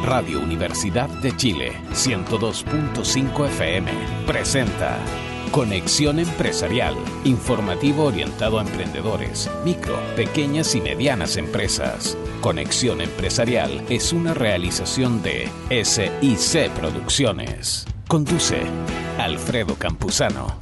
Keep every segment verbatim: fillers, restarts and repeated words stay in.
Radio Universidad de Chile, ciento dos punto cinco F M, presenta Conexión Empresarial, informativo orientado a emprendedores, micro, pequeñas y medianas empresas. Conexión Empresarial es una realización de S I C Producciones. Conduce Alfredo Campuzano.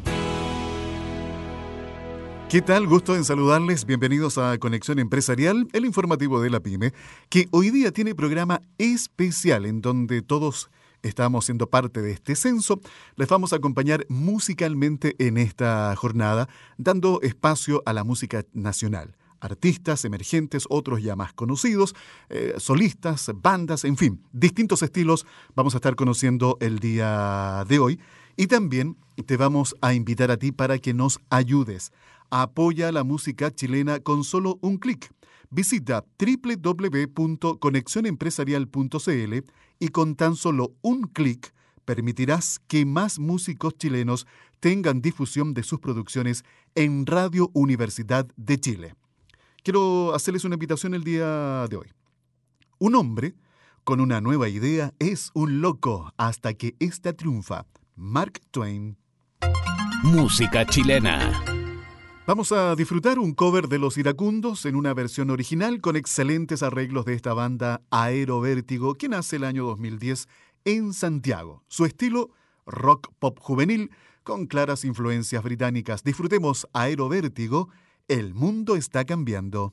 ¿Qué tal? Gusto en saludarles. Bienvenidos a Conexión Empresarial, el informativo de la PYME, que hoy día tiene programa especial en donde todos estamos siendo parte de este censo. Les vamos a acompañar musicalmente en esta jornada, dando espacio a la música nacional. Artistas emergentes, otros ya más conocidos, eh, solistas, bandas, en fin, distintos estilos vamos a estar conociendo el día de hoy. Y también te vamos a invitar a ti para que nos ayudes. Apoya la música chilena con solo un clic. Visita doble u doble u doble u punto conexión empresarial punto c l y con tan solo un clic permitirás que más músicos chilenos tengan difusión de sus producciones en Radio Universidad de Chile. Quiero hacerles una invitación el día de hoy. Un hombre con una nueva idea es un loco hasta que ésta triunfa. Mark Twain. Música chilena. Vamos a disfrutar un cover de Los Iracundos en una versión original con excelentes arreglos de esta banda Aerovértigo que nace el año dos mil diez en Santiago. Su estilo, rock pop juvenil con claras influencias británicas. Disfrutemos Aerovértigo, El mundo está cambiando.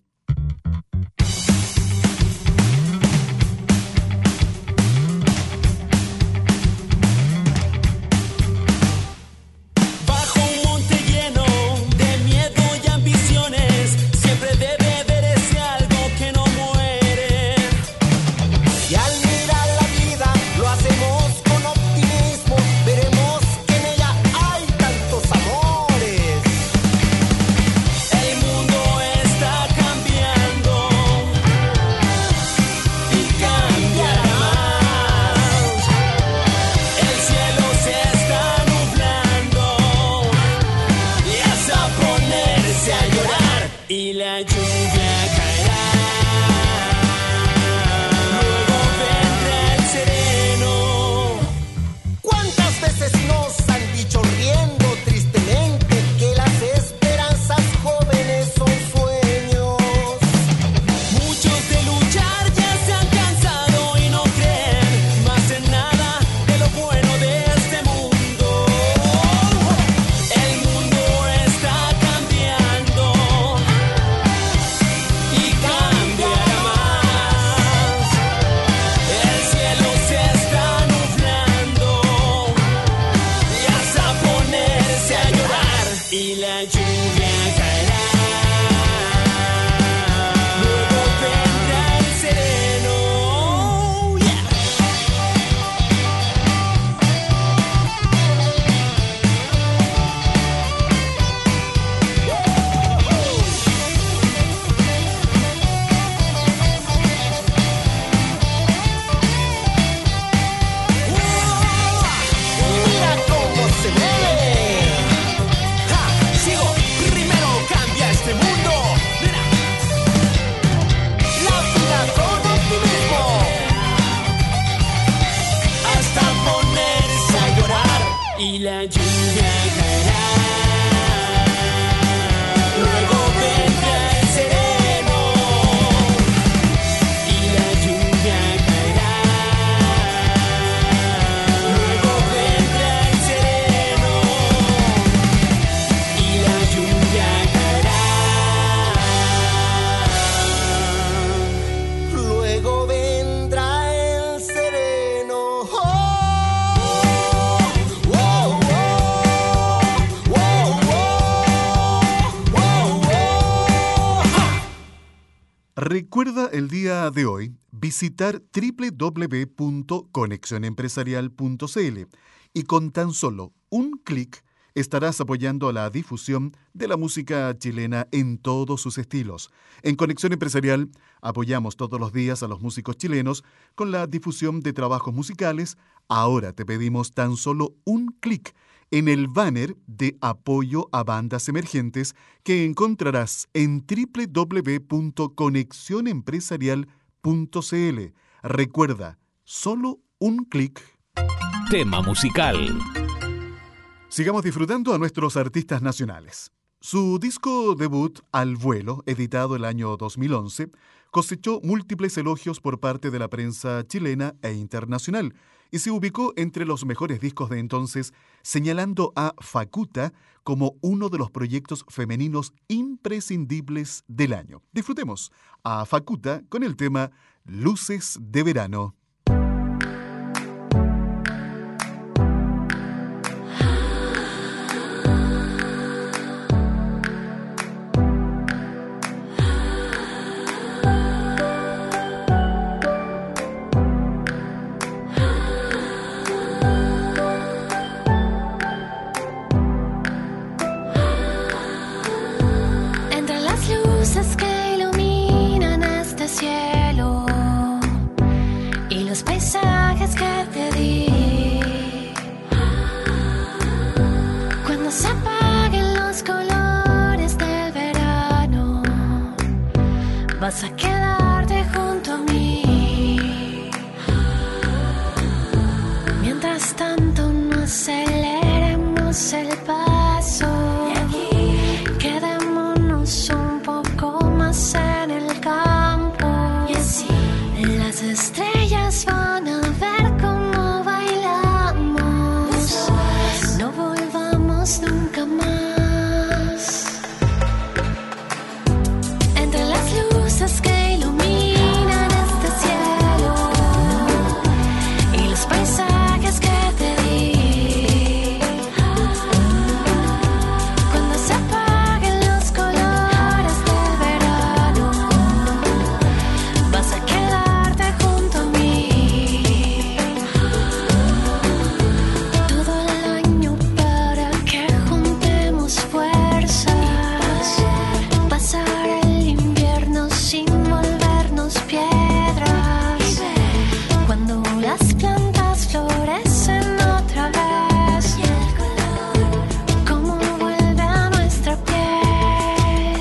Recuerda el día de hoy visitar doble u doble u doble u punto conexión empresarial punto c l y con tan solo un clic estarás apoyando a la difusión de la música chilena en todos sus estilos. En Conexión Empresarial apoyamos todos los días a los músicos chilenos con la difusión de trabajos musicales. Ahora te pedimos tan solo un clic en el banner de apoyo a bandas emergentes que encontrarás en doble u doble u doble u punto conexión empresarial punto c l. Recuerda, solo un clic. Tema musical. Sigamos disfrutando a nuestros artistas nacionales. Su disco debut, Al Vuelo, editado el año dos mil once, cosechó múltiples elogios por parte de la prensa chilena e internacional y se ubicó entre los mejores discos de entonces, señalando a Facuta como uno de los proyectos femeninos imprescindibles del año. Disfrutemos a Facuta con el tema Luces de Verano. Vas a quedarte junto a mí. Mientras tanto no aceleremos el paso. Quedémonos un poco más en el campo. Y así las estrellas van a ver cómo bailamos. No volvamos nunca más. Que iluminan este cielo y los paisajes que te di. Cuando se apaguen los colores del verano, vas a quedarte junto a mí. Todo el año para que juntemos fuerzas, pasar el sin volvernos piedras. Cuando las plantas florecen otra vez, y el color como vuelve a nuestra piel.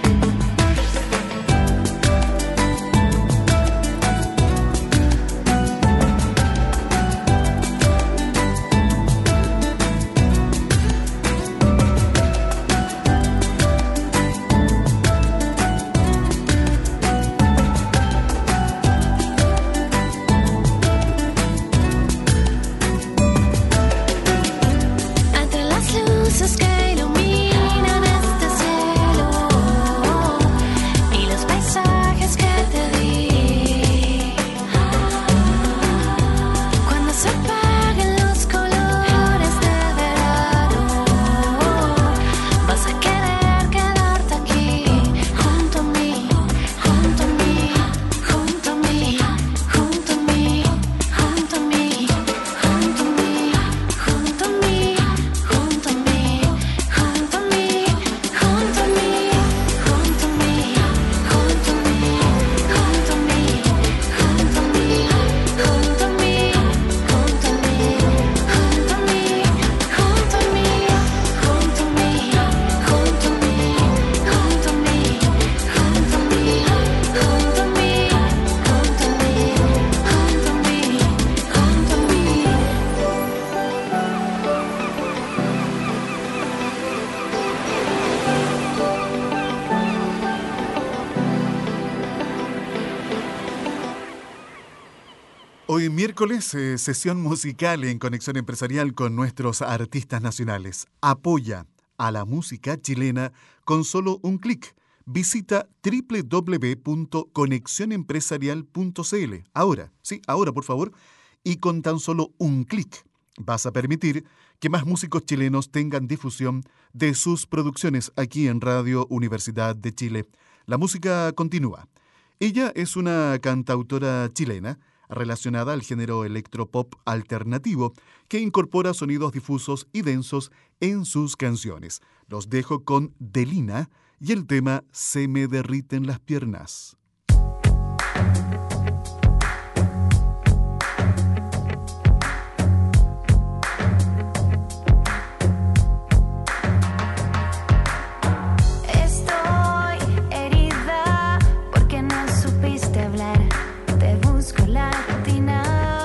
Hoy miércoles, eh, sesión musical en Conexión Empresarial con nuestros artistas nacionales. Apoya a la música chilena con solo un clic. Visita doble u doble u doble u punto conexión empresarial punto c l. Ahora, sí, ahora por favor. Y con tan solo un clic vas a permitir que más músicos chilenos tengan difusión de sus producciones aquí en Radio Universidad de Chile. La música continúa. Ella es una cantautora chilena relacionada al género electropop alternativo que incorpora sonidos difusos y densos en sus canciones. Los dejo con Delina y el tema Se me derriten las piernas. Con la rutina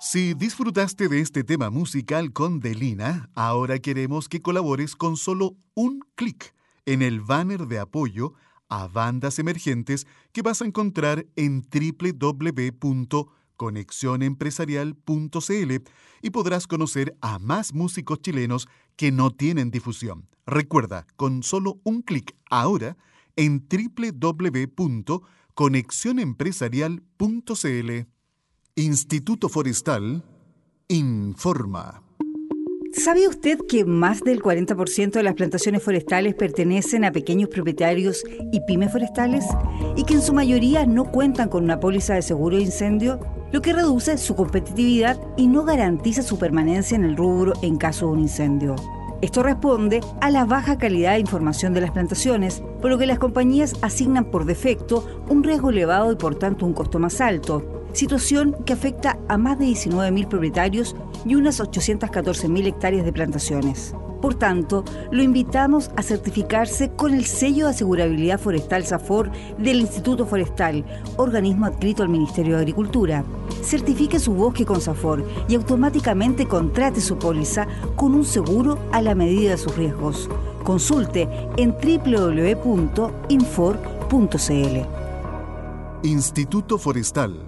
Si disfrutaste de este tema musical con Delina, ahora queremos que colabores con solo un clic en el banner de apoyo a bandas emergentes que vas a encontrar en doble u doble u doble u punto conexión empresarial punto c l y podrás conocer a más músicos chilenos que no tienen difusión. Recuerda, con solo un clic ahora en doble u doble u doble u punto conexión empresarial punto c l. Instituto Forestal informa. ¿Sabía usted que más del cuarenta por ciento de las plantaciones forestales pertenecen a pequeños propietarios y pymes forestales? Y que en su mayoría no cuentan con una póliza de seguro de incendio, lo que reduce su competitividad y no garantiza su permanencia en el rubro en caso de un incendio. Esto responde a la baja calidad de información de las plantaciones, por lo que las compañías asignan por defecto un riesgo elevado y por tanto un costo más alto, situación que afecta a más de diecinueve mil propietarios y unas ochocientas catorce mil hectáreas de plantaciones. Por tanto, lo invitamos a certificarse con el sello de asegurabilidad forestal SAFOR del Instituto Forestal, organismo adscrito al Ministerio de Agricultura. Certifique su bosque con SAFOR y automáticamente contrate su póliza con un seguro a la medida de sus riesgos. Consulte en doble u doble u doble u punto infor punto c l. Instituto Forestal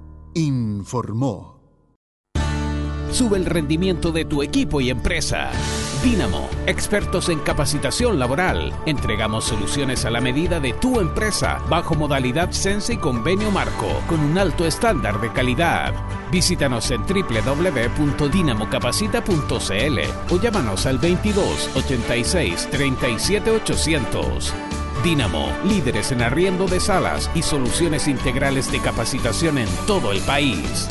informó. Sube el rendimiento de tu equipo y empresa. Dínamo, expertos en capacitación laboral. Entregamos soluciones a la medida de tu empresa, bajo modalidad Sense y convenio marco, con un alto estándar de calidad. Visítanos en doble u doble u doble u punto dinamo capacita punto c l o llámanos al veintidós, ochenta y seis, treinta y siete ochocientos. Dínamo, líderes en arriendo de salas y soluciones integrales de capacitación en todo el país.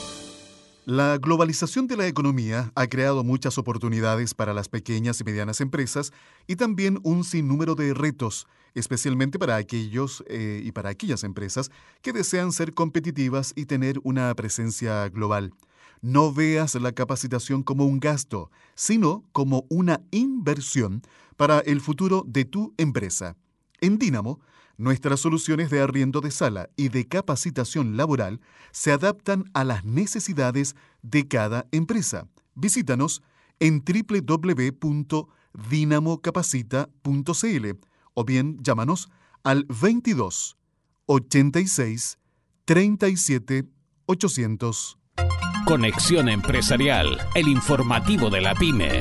La globalización de la economía ha creado muchas oportunidades para las pequeñas y medianas empresas y también un sinnúmero de retos, especialmente para aquellos eh, y para aquellas empresas que desean ser competitivas y tener una presencia global. No veas la capacitación como un gasto, sino como una inversión para el futuro de tu empresa. En Dínamo, nuestras soluciones de arriendo de sala y de capacitación laboral se adaptan a las necesidades de cada empresa. Visítanos en doble u doble u doble u punto dinamo capacita punto c l o bien llámanos al veintidós, ochenta y seis, treinta y siete ochocientos. Conexión Empresarial, el informativo de la pyme.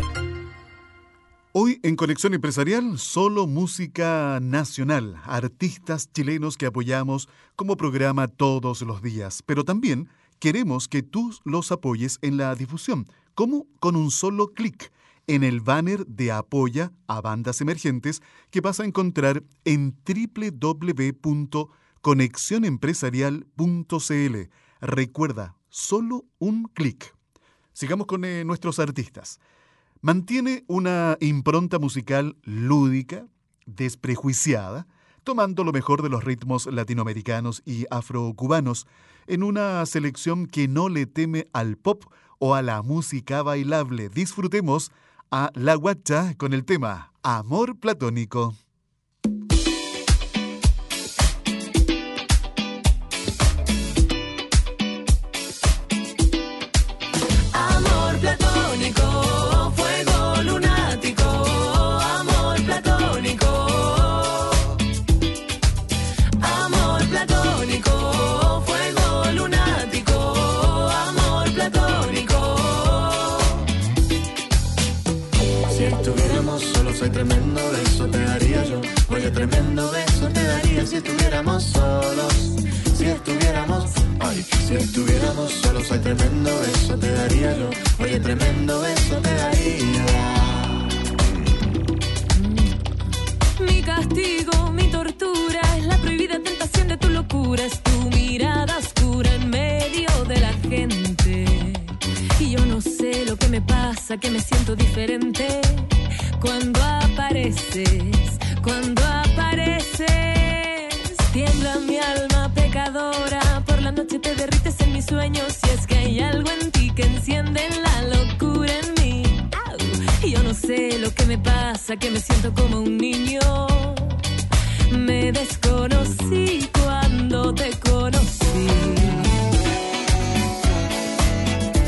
Hoy en Conexión Empresarial, solo música nacional, artistas chilenos que apoyamos como programa todos los días, pero también queremos que tú los apoyes en la difusión, como con un solo clic en el banner de Apoya a Bandas Emergentes que vas a encontrar en doble u doble u doble u punto conexión empresarial punto c l. Recuerda, solo un clic. Sigamos con eh, nuestros artistas. Mantiene una impronta musical lúdica, desprejuiciada, tomando lo mejor de los ritmos latinoamericanos y afrocubanos en una selección que no le teme al pop o a la música bailable. Disfrutemos a La Guacha con el tema Amor Platónico. Amor platónico. Tremendo beso te daría yo, oye, tremendo beso te daría si estuviéramos solos, si estuviéramos, ay, si estuviéramos solos, ay, tremendo beso te daría yo, oye, tremendo beso te daría. Mi castigo, mi tortura, es la prohibida tentación de tu locura, es tu mirada oscura en medio de la gente, y yo no sé lo que me pasa, que me siento diferente. Cuando apareces, cuando apareces, tiembla mi alma pecadora, por la noche te derrites en mis sueños, y es que hay algo en ti que enciende la locura en mí. ¡Au! Y yo no sé lo que me pasa, que me siento como un niño. Me desconocí cuando te conocí.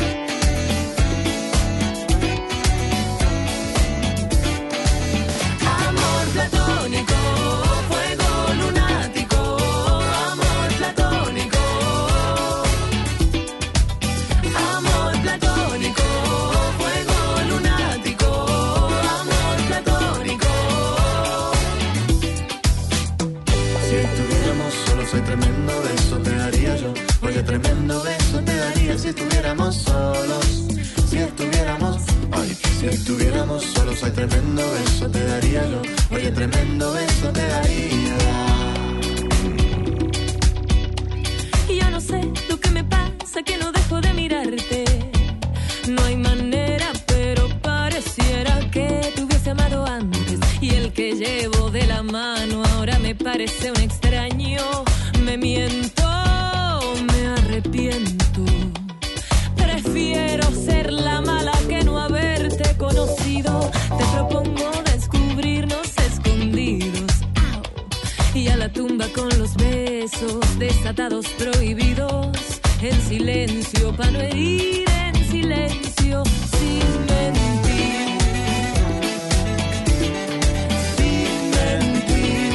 si estuviéramos solos, hay tremendo beso te daría yo. Oye, tremendo beso te daría si estuviéramos solos. Si estuviéramos, ay, si estuviéramos solos, hay tremendo beso te daría yo. Oye, tremendo beso te daría. Y yo no sé lo que me pasa, que no dejo de mirarte. No hay manera, pero pareciera que te hubiese amado antes. Y el que llevo de la mano ahora me parece un extraño. Me miento, me arrepiento. Prefiero ser la mala que no haberte conocido. Te propongo descubrirnos escondidos. Au. Y a la tumba con los besos desatados, prohibidos. En silencio, para no herir, en silencio, sin mentir. Sin mentir.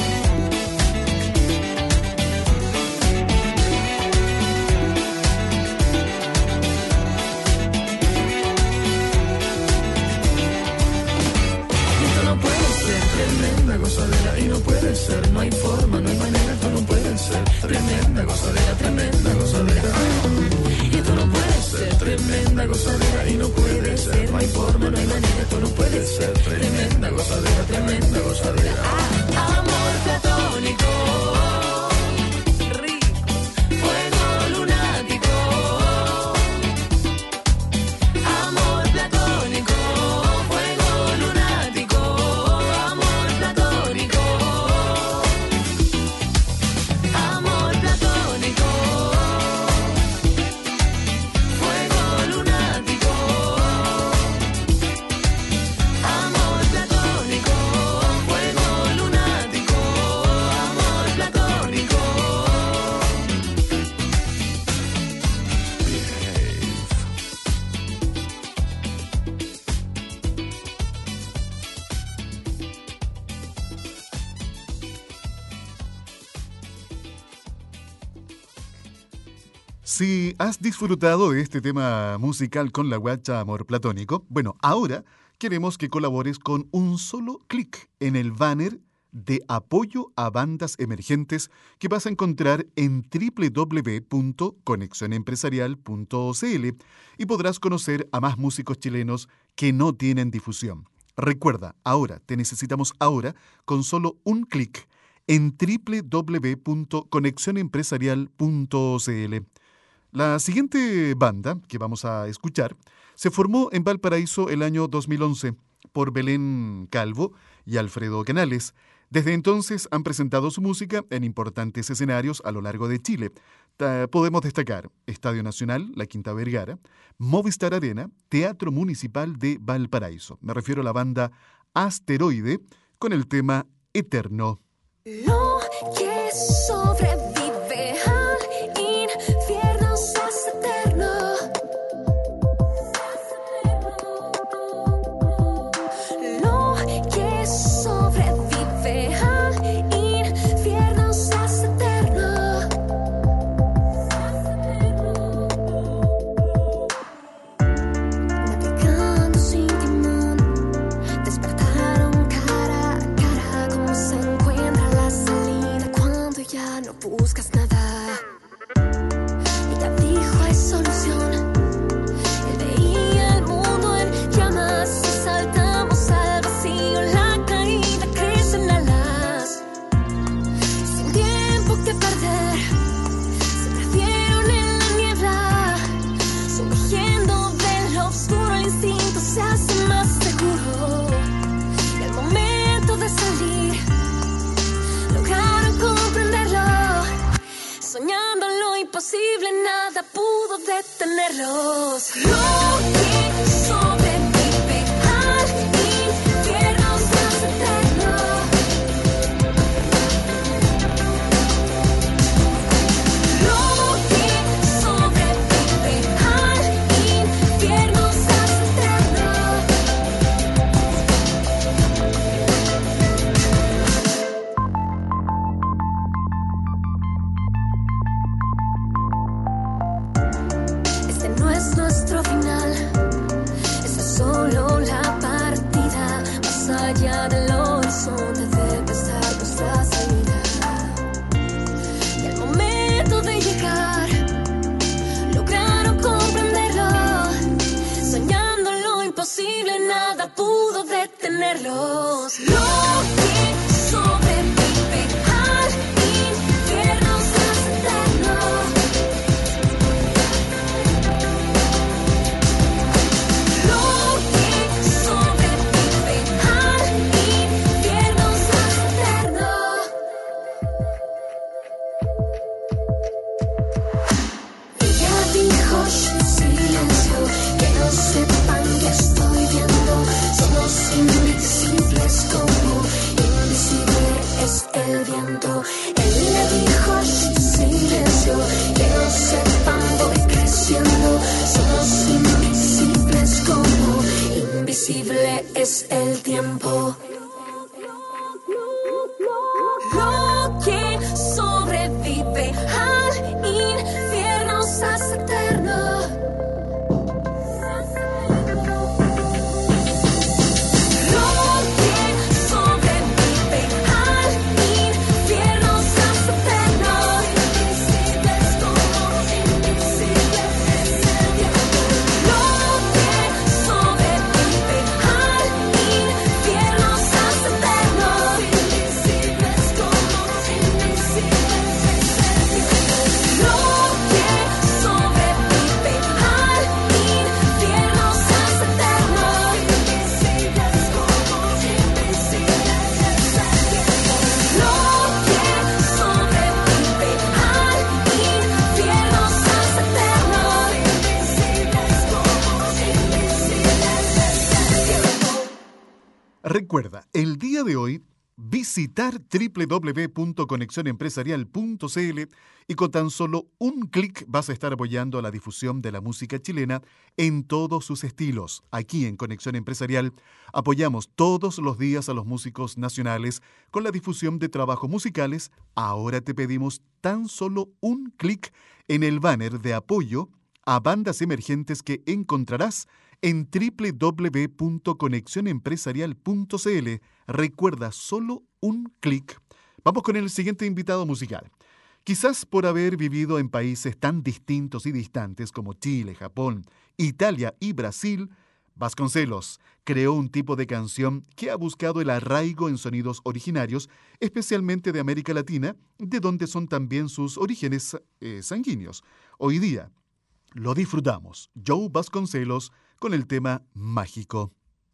Y esto no puede ser tremenda gozadera. Y no puede ser, no hay forma, no hay manera. Esto no puede ser tremenda gozadera, tremenda gozadera. Y esto no puede ser tremenda gozadera. Y no puede ser, no hay forma, no hay manera. Esto no puede ser tremenda gozadera, tremenda gozadera. Amor platónico, rico, fuego lunático. Amor platónico, fuego lunático. Amor platónico. Amor platónico, fuego lunático. Amor platónico, fuego lunático. Amor platónico. Si has disfrutado de este tema musical con la guacha Amor Platónico, bueno, ahora queremos que colabores con un solo clic en el banner de apoyo a bandas emergentes que vas a encontrar en doble u doble u doble u punto conexión empresarial punto c l y podrás conocer a más músicos chilenos que no tienen difusión. Recuerda, ahora, te necesitamos ahora con solo un clic en doble u doble u doble u punto conexión empresarial punto c l. La siguiente banda que vamos a escuchar se formó en Valparaíso el año dos mil once por Belén Calvo y Alfredo Canales. Desde entonces han presentado su música en importantes escenarios a lo largo de Chile. Ta- podemos destacar Estadio Nacional, La Quinta Vergara, Movistar Arena, Teatro Municipal de Valparaíso. Me refiero a la banda Asteroide con el tema Eterno. Lo que sobrevive al infierno se hace eterno. Lo que sobrevive al infierno se hace eterno. Navegando sin timón, despertaron cara a cara. ¿Cómo se encuentra la salida cuando ya no buscas nada? Ella dijo hay solución. Él veía el mundo en llamas y saltamos al vacío. La caída crece en alas, sin tiempo que perder. Se perdieron en la niebla, sumergiendo de lo oscuro. El instinto se hace más seguro. Y al momento de salir, lograron comprenderlo. Soñando lo imposible, nada pudo detenerlos. Lo que sobrevive al infierno se hace eterno. Lo que sobrevive al infierno se hace eterno. Este no es nuestro final. el viento. Él le dijo, shh, silencio, que no sepan, voy creciendo. Somos invisibles como invisible es el tiempo. Lo que sobrevive al infierno se hace eterno. Recuerda, el día de hoy, visitar doble u doble u doble u punto conexión empresarial punto c l y con tan solo un clic vas a estar apoyando a la difusión de la música chilena en todos sus estilos. Aquí en Conexión Empresarial apoyamos todos los días a los músicos nacionales con la difusión de trabajos musicales. Ahora te pedimos tan solo un clic en el banner de apoyo a bandas emergentes que encontrarás en doble u doble u doble u punto conexión empresarial punto c l. Recuerda, solo un clic. Vamos con el siguiente invitado musical. Quizás por haber vivido en países tan distintos y distantes como Chile, Japón, Italia y Brasil, Vasconcelos creó un tipo de canción que ha buscado el arraigo en sonidos originarios, especialmente de América Latina, de donde son también sus orígenes eh, sanguíneos. Hoy día lo disfrutamos. Joe Vasconcelos con el tema Mágico.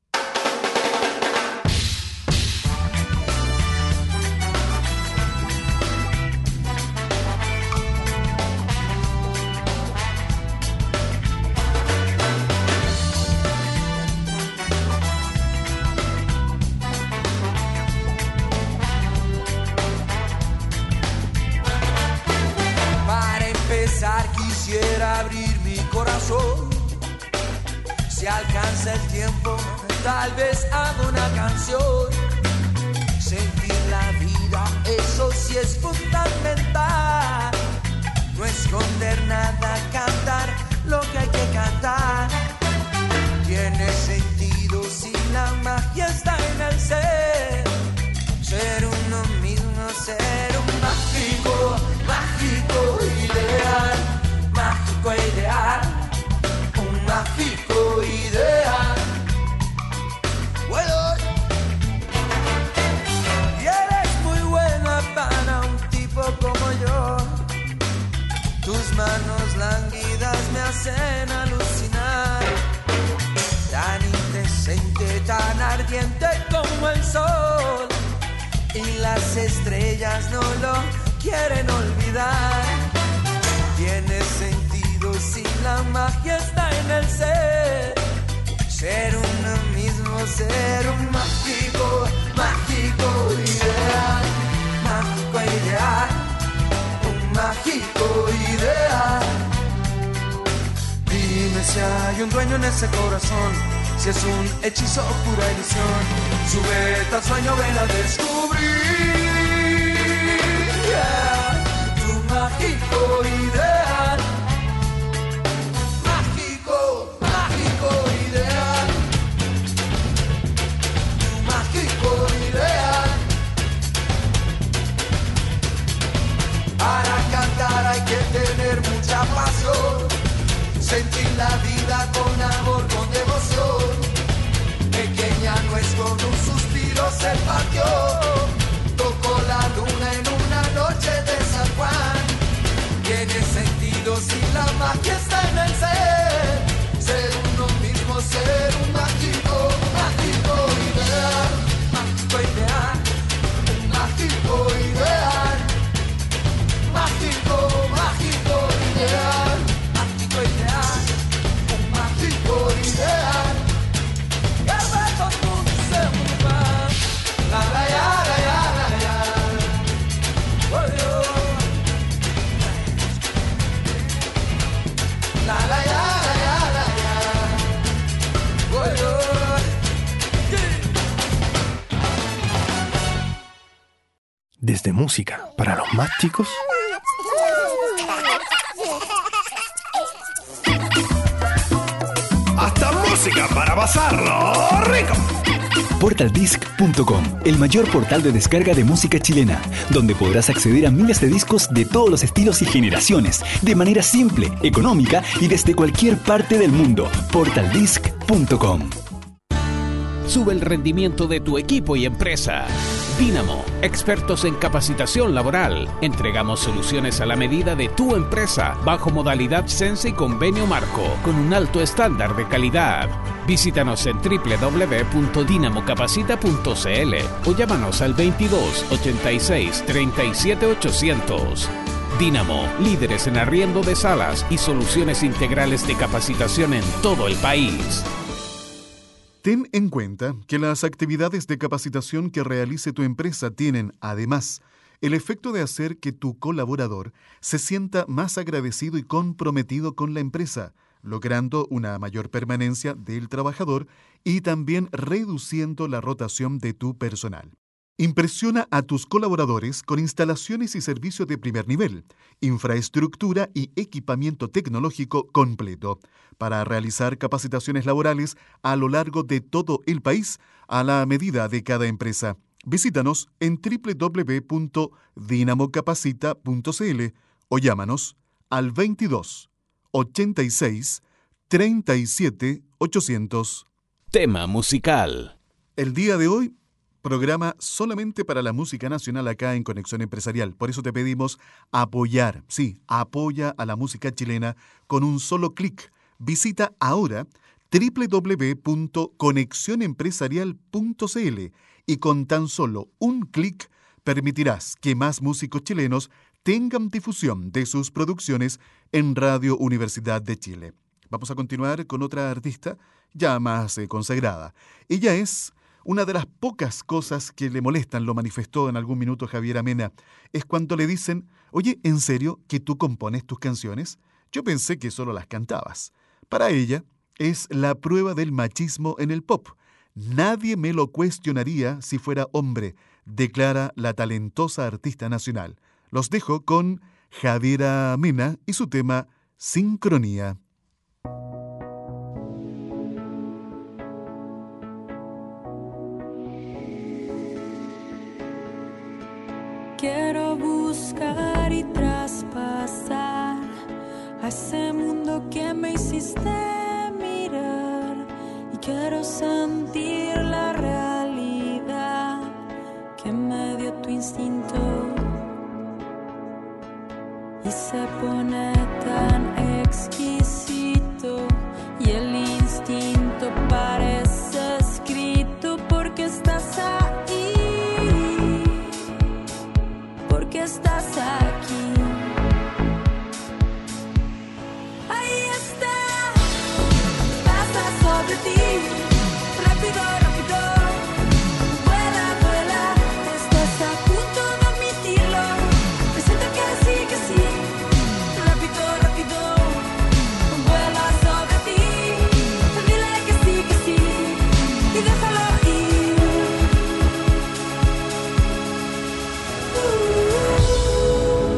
Para empezar quisiera abrir mi corazón. Si alcanza el tiempo, tal vez haga una canción. Sentir la vida, eso sí es fundamental. No esconder nada, cantar lo que hay que cantar. Tiene sentido si la magia está en el ser. Ser uno mismo, ser un mágico, mágico ideal, mágico ideal. Mágico ideal. Bueno, y eres muy buena para un tipo como yo. Tus manos lánguidas me hacen alucinar. Tan indecente, tan ardiente como el sol. Y las estrellas no lo quieren olvidar. Tiene sentido si la magia está en el ser. Ser uno mismo, ser un mágico, mágico ideal. Mágico ideal, un mágico ideal. Dime si hay un dueño en ese corazón, si es un hechizo o pura ilusión. Súbete al sueño, ven a descubrir, yeah, tu mágico ideal. Para cantar hay que tener mucha pasión, sentir la vida con amor, con devoción. Pequeña nuez con un suspiro se partió, tocó la luna en una noche de San Juan. Tiene sentido si la magia está en el ser. Ser uno mismo, ser un mágico, mágico ideal. Mágico ideal, un mágico ideal. Mágico, mágico ideal, mágico ideal, un mágico ideal. Que el mundo se mueva, la la ya, la ya. Desde música para los más chicos hasta música para pasarlo rico. Portal Disc punto com, el mayor portal de descarga de música chilena, donde podrás acceder a miles de discos de todos los estilos y generaciones, de manera simple, económica y desde cualquier parte del mundo. Portal Disc punto com. Sube el rendimiento de tu equipo y empresa. Dynamo, expertos en capacitación laboral. Entregamos soluciones a la medida de tu empresa, bajo modalidad Sense y convenio marco, con un alto estándar de calidad. Visítanos en doble u doble u doble u punto dynamo capacita punto c l o llámanos al veintidós, ochenta y seis, treinta y siete ochocientos. Dynamo, líderes en arriendo de salas y soluciones integrales de capacitación en todo el país. Ten en cuenta que las actividades de capacitación que realice tu empresa tienen, además, el efecto de hacer que tu colaborador se sienta más agradecido y comprometido con la empresa, logrando una mayor permanencia del trabajador y también reduciendo la rotación de tu personal. Impresiona a tus colaboradores con instalaciones y servicios de primer nivel, infraestructura y equipamiento tecnológico completo para realizar capacitaciones laborales a lo largo de todo el país a la medida de cada empresa. Visítanos en doble u doble u doble u punto dynamo capacita punto c l o llámanos al veintidós, ochenta y seis, treinta y siete ochocientos. Tema musical. El día de hoy, programa solamente para la música nacional acá en Conexión Empresarial. Por eso te pedimos apoyar, sí, apoya a la música chilena con un solo clic. Visita ahora doble u doble u doble u punto conexión empresarial punto c l y con tan solo un clic permitirás que más músicos chilenos tengan difusión de sus producciones en Radio Universidad de Chile. Vamos a continuar con otra artista ya más eh, consagrada. Ella es una de las pocas cosas que le molestan, lo manifestó en algún minuto Javier Amena, es cuando le dicen, oye, ¿en serio que tú compones tus canciones? Yo pensé que solo las cantabas. Para ella, es la prueba del machismo en el pop. Nadie me lo cuestionaría si fuera hombre, declara la talentosa artista nacional. Los dejo con Javiera Amena y su tema Sincronía. Quiero buscar y traspasar a ese mundo que me hiciste mirar y quiero sentir la realidad que me dio tu instinto y se pone tan exquisito y el instinto parece escrito porque estás ahí. Que estás aquí. Ahí está, pasa sobre ti, rápido, rápido, vuela, vuela, estás a punto de admitirlo, presenta que sí, que sí, rápido, rápido, vuela sobre ti, dile que sí, que sí, y déjalo ir. Uh.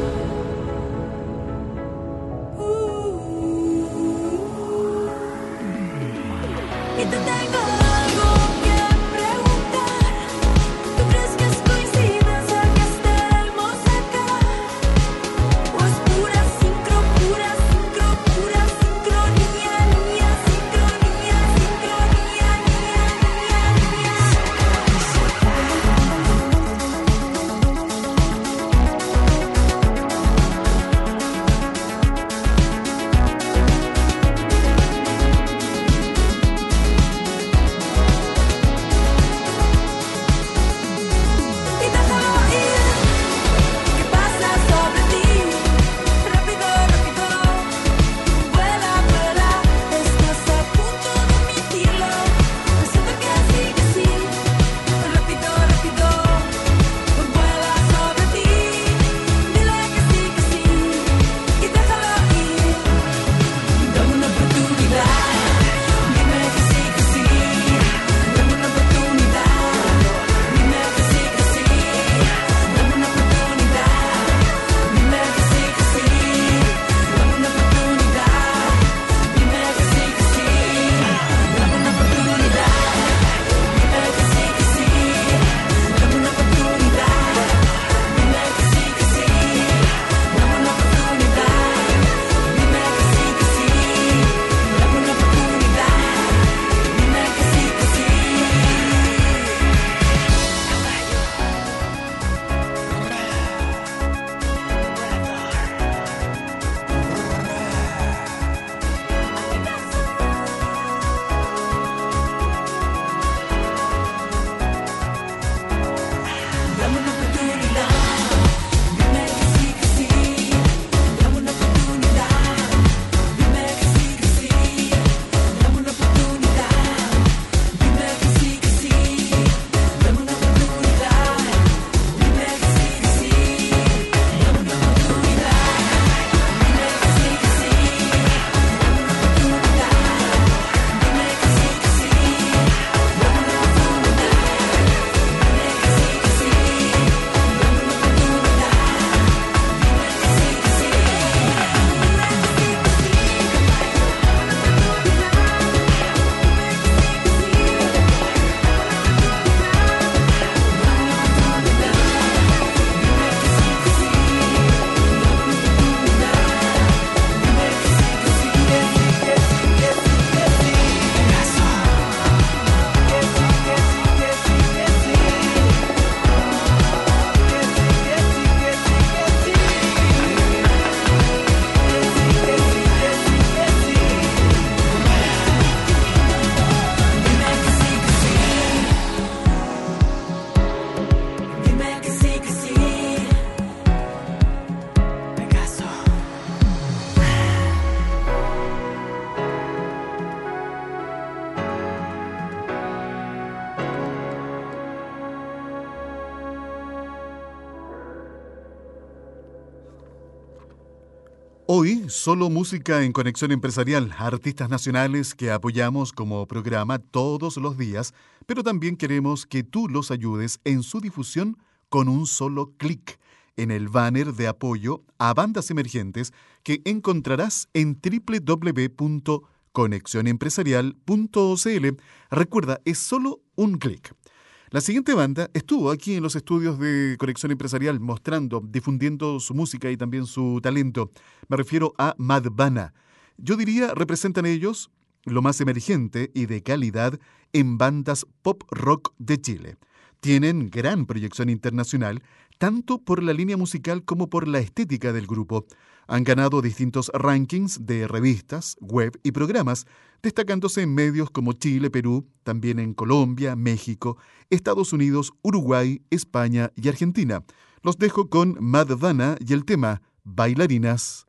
Hoy, solo música en Conexión Empresarial, artistas nacionales que apoyamos como programa todos los días, pero también queremos que tú los ayudes en su difusión con un solo clic en el banner de apoyo a bandas emergentes que encontrarás en doble u doble u doble u punto conexión empresarial punto c l. Recuerda, es solo un clic. La siguiente banda estuvo aquí en los estudios de Conexión Empresarial mostrando, difundiendo su música y también su talento. Me refiero a Madvana. Yo diría, representan ellos lo más emergente y de calidad en bandas pop rock de Chile. Tienen gran proyección internacional, tanto por la línea musical como por la estética del grupo. Han ganado distintos rankings de revistas, web y programas, destacándose en medios como Chile, Perú, también en Colombia, México, Estados Unidos, Uruguay, España y Argentina. Los dejo con Madvana y el tema Bailarinas.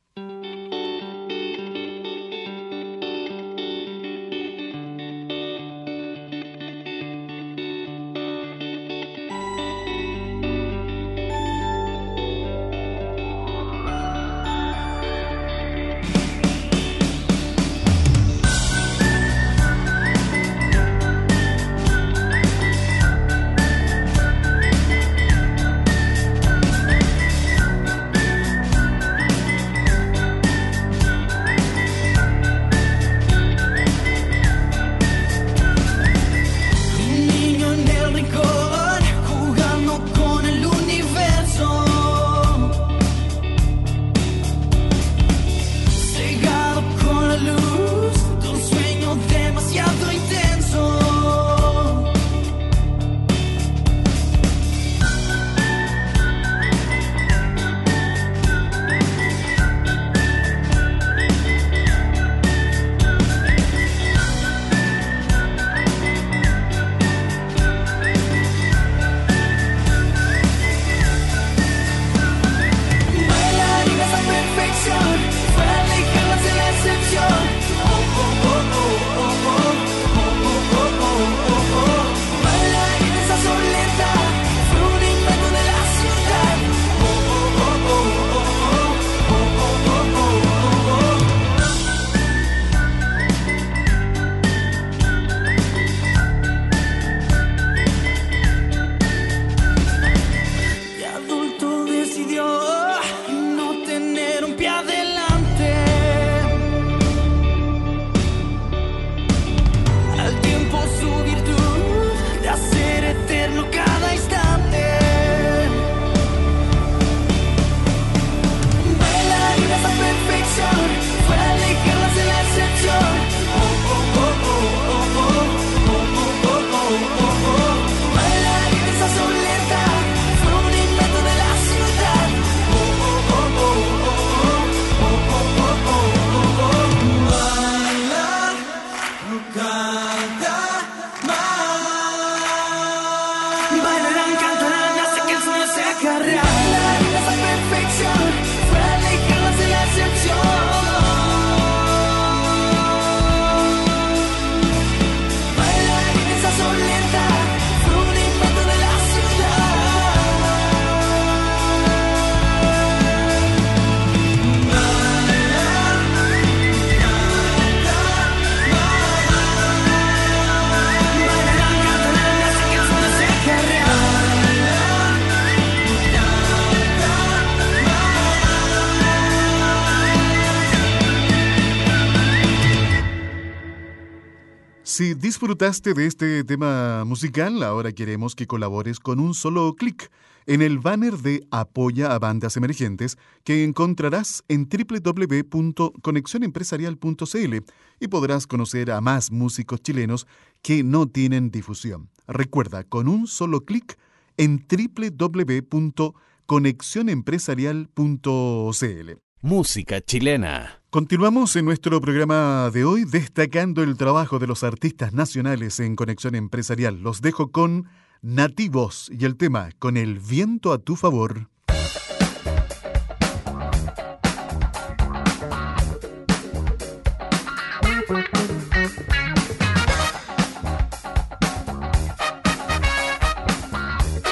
Si disfrutaste de este tema musical, ahora queremos que colabores con un solo clic en el banner de Apoya a Bandas Emergentes que encontrarás en doble u doble u doble u punto conexión empresarial punto c l y podrás conocer a más músicos chilenos que no tienen difusión. Recuerda, con un solo clic en doble u doble u doble u punto conexión empresarial punto c l. Música chilena. Continuamos en nuestro programa de hoy destacando el trabajo de los artistas nacionales en Conexión Empresarial. Los dejo con Nativos y el tema Con el viento a tu favor.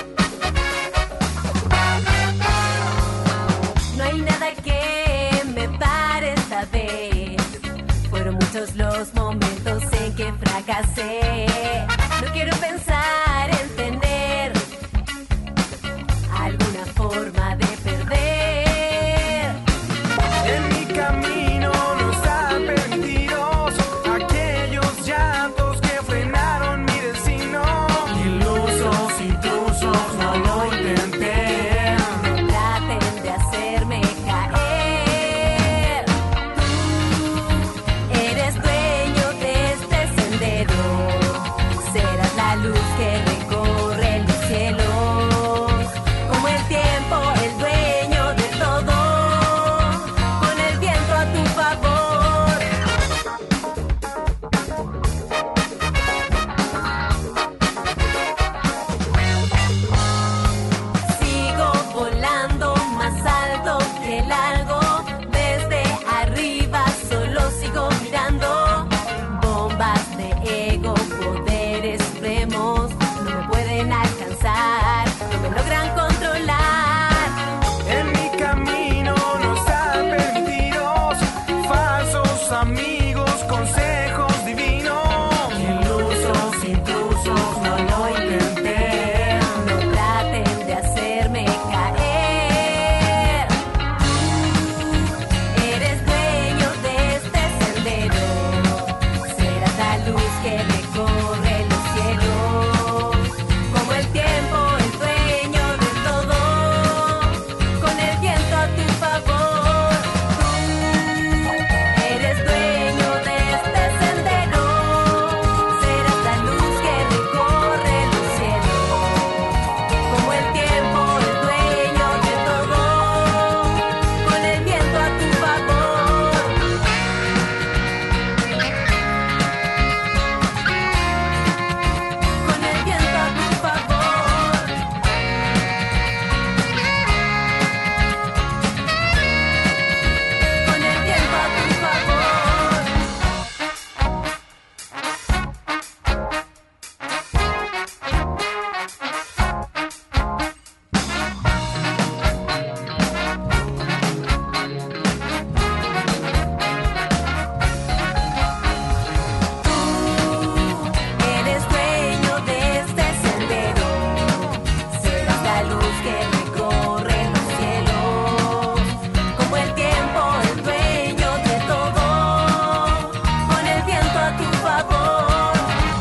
No hay nada que me fracasé. No quiero pensar en tener alguna forma de perder. En mi camino los arrepentidos, aquellos llantos que frenaron mi destino. Ilusos, intrusos, no lo intenté. No traten de hacerme caer. Tú eres dueño de este sendero. Serás la luz que recorre los cielos. Como el tiempo, el dueño de todo. Con el viento a tu favor. Sigo volando más alto que el algo. Desde arriba solo sigo mirando. Bombas de ego, poderes supremos. No me pueden alcanzar, no me logran controlar. En mi camino los arrepentidos, falsos amigos, consejos divinos. Ilusos, intrusos, no lo intenté. No traten de hacerme caer. Tú eres dueño de este sendero. Serás la luz que recorre los cielos. Como el tiempo, el dueño de todo. Con el viento a tu favor. Tú eres dueño de este sendero. Serás la luz que recorre los cielos. Como el tiempo, el dueño de todo. Con el viento a tu favor. Con el viento a tu favor. Con el viento a tu favor. Eres dueño de este sendero. Serás la luz que recorre los cielos. Como el tiempo, el dueño de todo. Con el viento a tu favor.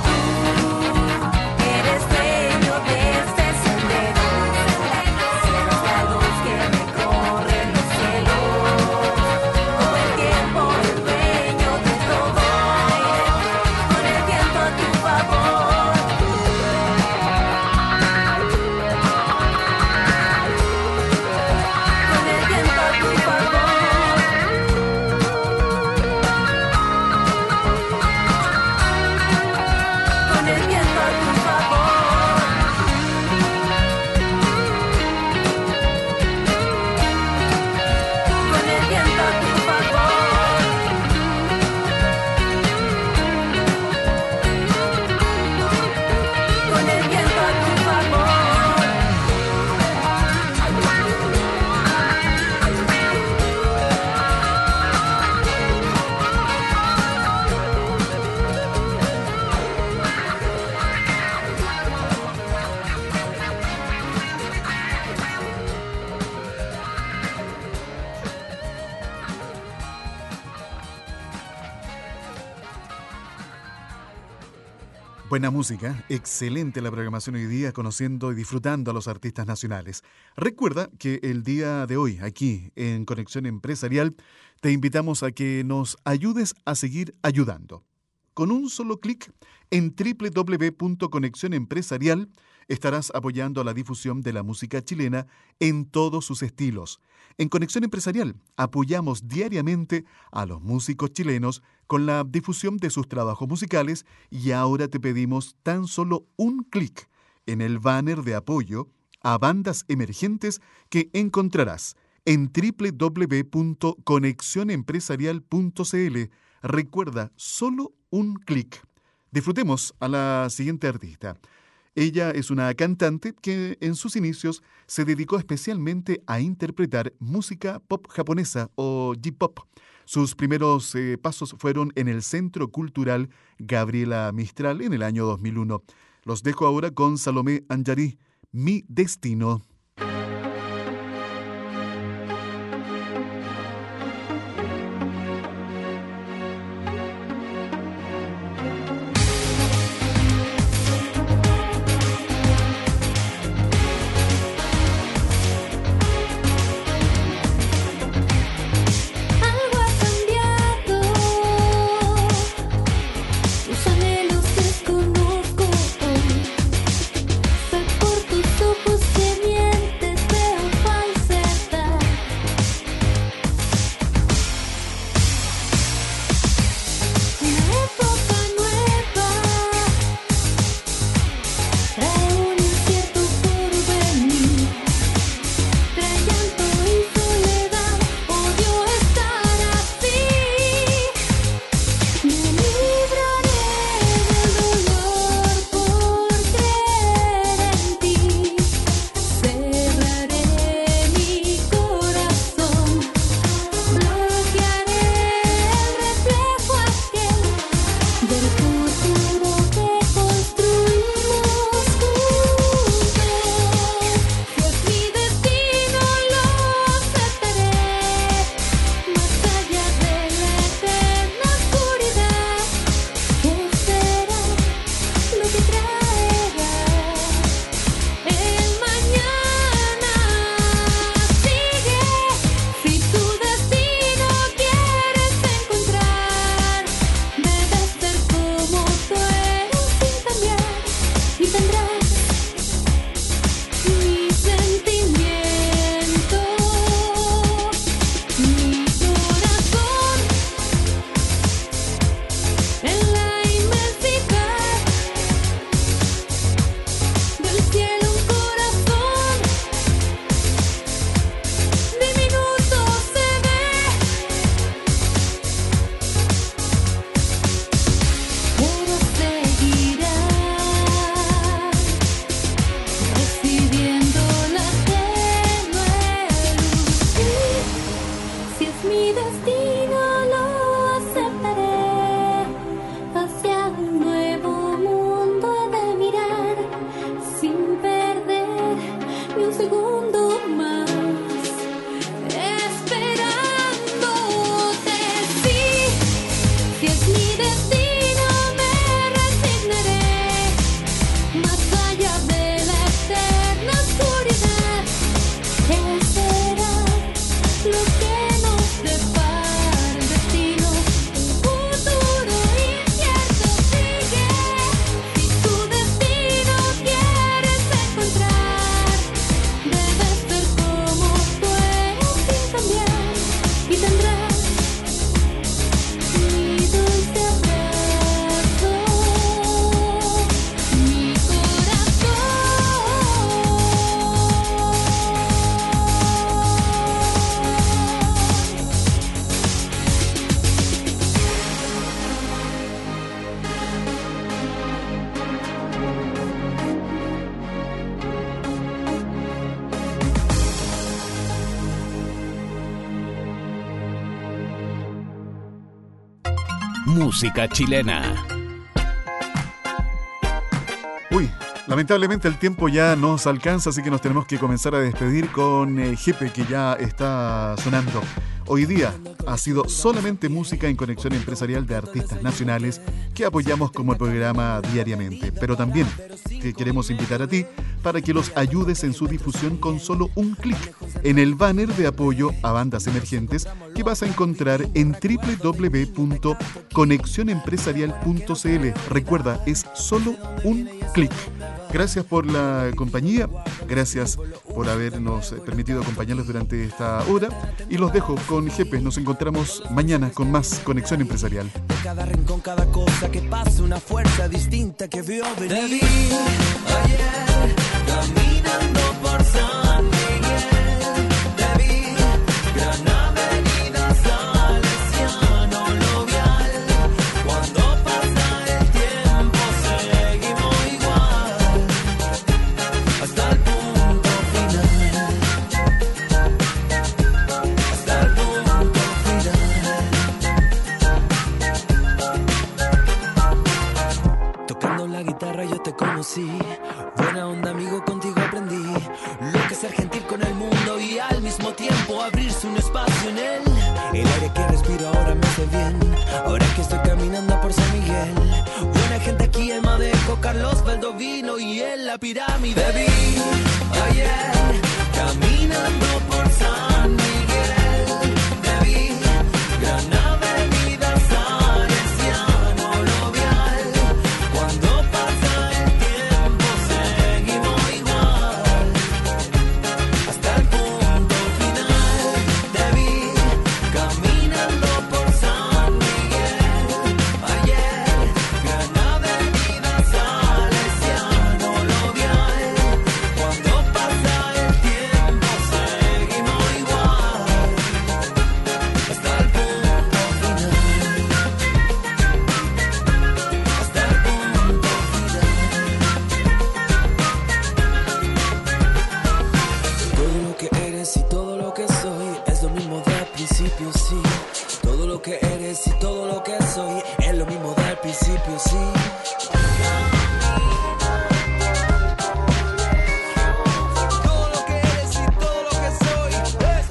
Tú eres dueño de este sendero. Serás la luz que recorre los cielos. Como el tiempo, el dueño de todo. Con el viento a tu favor. Con el viento a tu favor. Con el viento a tu favor. Con el viento a tu favor. Con el viento a tu favor. Buena música, excelente la programación hoy día, conociendo y disfrutando a los artistas nacionales. Recuerda que el día de hoy, aquí en Conexión Empresarial, te invitamos a que nos ayudes a seguir ayudando. Con un solo clic en doble u doble u doble u punto conexión empresarial estarás apoyando a la difusión de la música chilena en todos sus estilos. En Conexión Empresarial apoyamos diariamente a los músicos chilenos con la difusión de sus trabajos musicales y ahora te pedimos tan solo un clic en el banner de apoyo a bandas emergentes que encontrarás en doble u doble u doble u punto conexión empresarial punto c l. Recuerda, solo un clic. Disfrutemos a la siguiente artista. Ella es una cantante que en sus inicios se dedicó especialmente a interpretar música pop japonesa o J-pop. Sus primeros eh, pasos fueron en el Centro Cultural Gabriela Mistral en el año dos mil uno. Los dejo ahora con Salomé Anjari, Mi Destino. Música chilena. Uy, lamentablemente el tiempo ya nos alcanza, así que nos tenemos que comenzar a despedir con eh, Jepe, que ya está sonando. Hoy día ha sido solamente música en Conexión Empresarial de artistas nacionales que apoyamos como el programa diariamente, pero también te queremos invitar a ti para que los ayudes en su difusión con solo un clic en el banner de apoyo a bandas emergentes que vas a encontrar en doble u doble u doble u punto conexión empresarial punto c l. Recuerda, es solo un clic. Gracias por la compañía, gracias por habernos permitido acompañarlos durante esta hora y los dejo con Jepe. Nos encontramos mañana con más Conexión Empresarial. De cada rincón, cada cosa que pasa, una fuerza distinta que vio venir. Te vi ayer caminando por San Miguel, te vi Gran Avenida Salesiano Lovial. Cuando pasa el tiempo seguimos igual. y al mismo tiempo abrirse un espacio en él. El aire que respiro ahora me hace bien, ahora que estoy caminando por San Miguel. Buena gente aquí, el Madejo, Carlos Valdovino y en la pirámide. Te vi ayer caminando por San Miguel. Te vi, Gran Avenida Salesiano Lovial. Cuando pasa el tiempo seguimos igual, hasta el punto final. Te vi caminando por San Miguel. Ayer, Gran Avenida Salesiano Lovial. Cuando pasa el tiempo seguimos igual, hasta el punto final. Hasta el punto final. Todo lo que eres y todo lo que soy es lo mismo del principio, sí. Todo lo que eres y todo lo que soy es lo mismo del principio, sí. Todo lo que eres y todo lo que soy es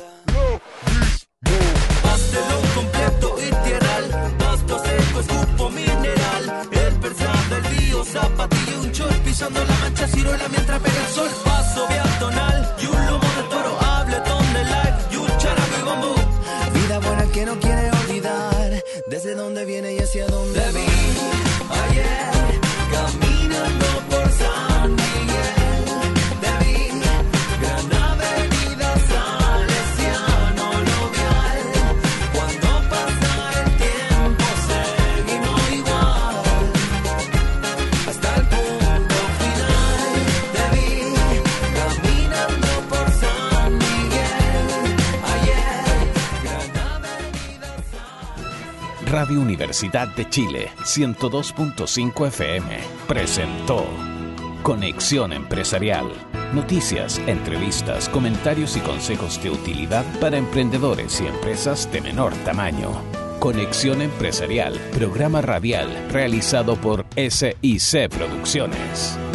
Pastelo completo y tierral, pasto seco, escupo mineral. El persal del río, zapatillo, un chor pisando la mancha, ciruela mientras pega el sol. Paso peatonal y un lomo de toro, habletón de live y un characo y bambú. Vida buena que no quiere olvidar, desde dónde viene y hacia dónde va. Te vi ayer caminando por San Miguel. Te vi, Gran Avenida Salesiano Lovial. Cuando pasa el tiempo seguimos igual, hasta el punto final. Te vi caminando por San Miguel. Ayer, Gran Avenida Salesiano. Radio Universidad de Chile, ciento dos punto cinco F M, presentó Conexión Empresarial. Noticias, entrevistas, comentarios y consejos de utilidad para emprendedores y empresas de menor tamaño. Conexión Empresarial, programa radial realizado por S I C Producciones.